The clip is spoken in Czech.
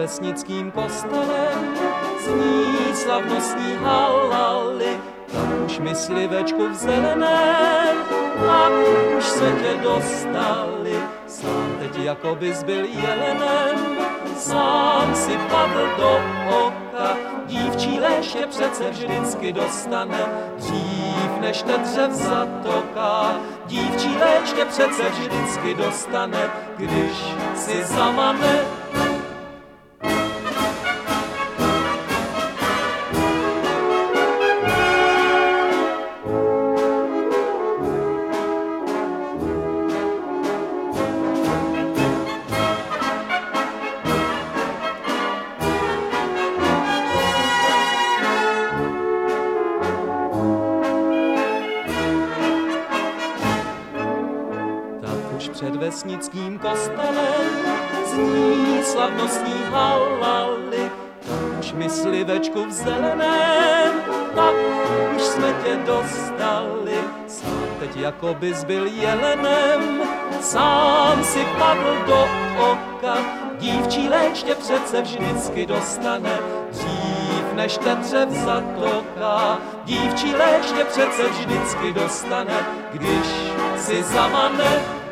vesnickým kostelem zní slavnostní halaly. Tak už myslivečku v zeleném, tak už se tě dostali. Sám teď jako bys byl jelenem, sám si padl do oka. Dívčí léž je přece vždycky dostane, dřív než ten dřev zatoká. Dívčí léž je přece vždycky dostane, když si zamane. Před vesnickým kostelem zní slavnostní halaly. Tak už myslivečku v zeleném, tak už jsme tě dostali. Sám teď jako bys byl jelenem, sám si padl do oka. Dívčí léč tě přece vždycky dostane, dřív než ten dřev zatoká. Dívčí léč tě přece vždycky dostane, když si zamane.